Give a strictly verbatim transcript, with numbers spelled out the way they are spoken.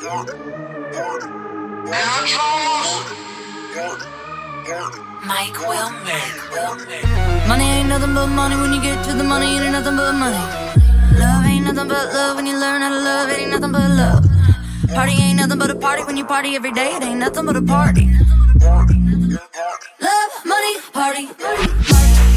Mike Wilmer. Money ain't nothing but money. When you get to the money, it ain't nothing but money. Love ain't nothing but love. When you learn how to love, it ain't nothing but love. Party ain't nothing but a party. When you party every day, it ain't nothing but a party. Love, money, party, party, party.